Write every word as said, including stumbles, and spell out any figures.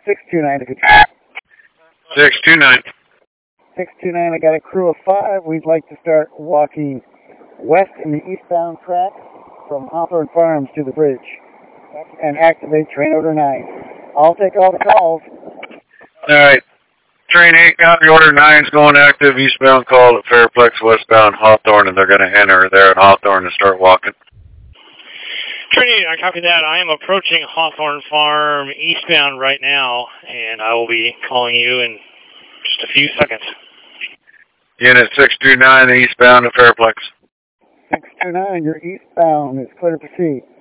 six two nine to control. six two nine. six two nine, I got a crew of five. We'd like to start walking west in the eastbound track from Hawthorne Farms to the bridge and activate train order nine. I'll take all the calls. All right. Train eight, copy order nine's going active, eastbound call at Fairplex, westbound Hawthorne, and they're going to enter there at Hawthorne and start walking. Train eight, I copy that. I am approaching Hawthorne Farm eastbound right now, and I will be calling you in just a few seconds. Unit six two nine, eastbound at Fairplex. six two nine, you're eastbound. It's clear to proceed.